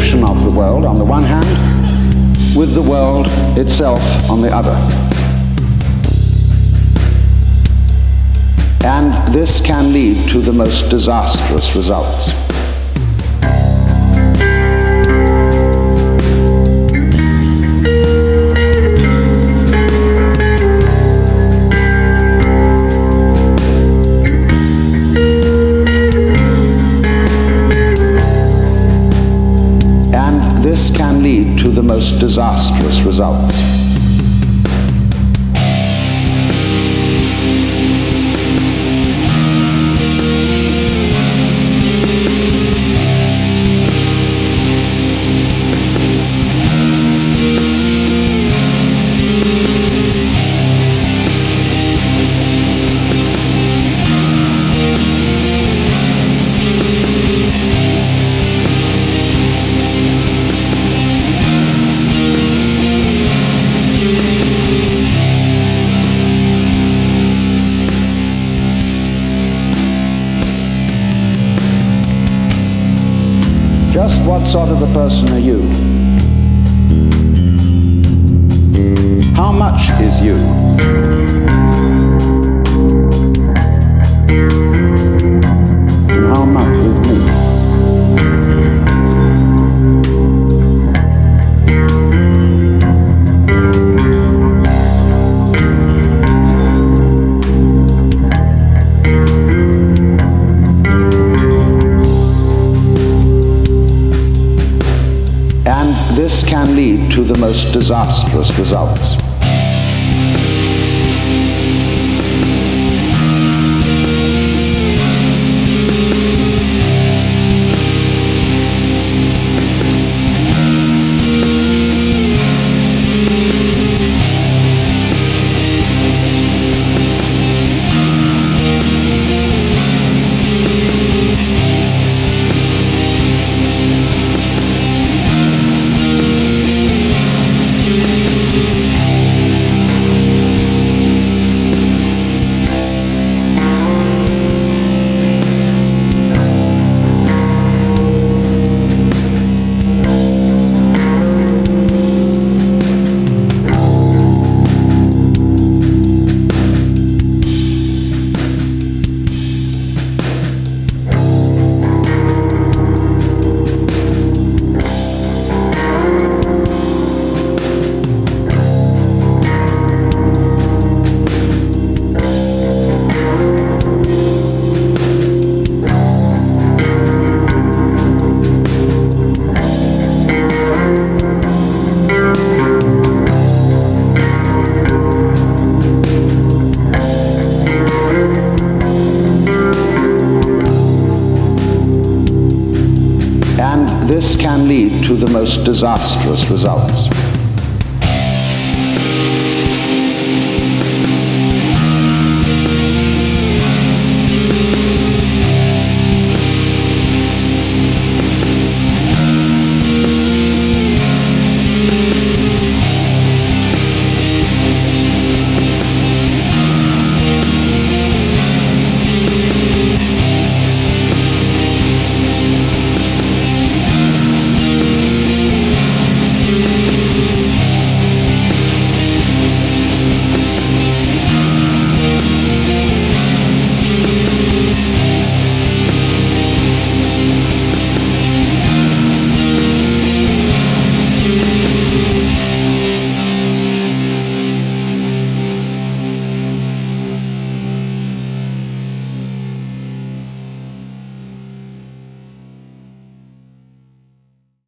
connection of the world on the one hand with the world itself on the other. And this can lead to the most disastrous results. This can lead to the most disastrous results. Just what sort of a person are you? How much is you? And how much is me? And this can lead to the most disastrous results. And this can lead to the most disastrous results.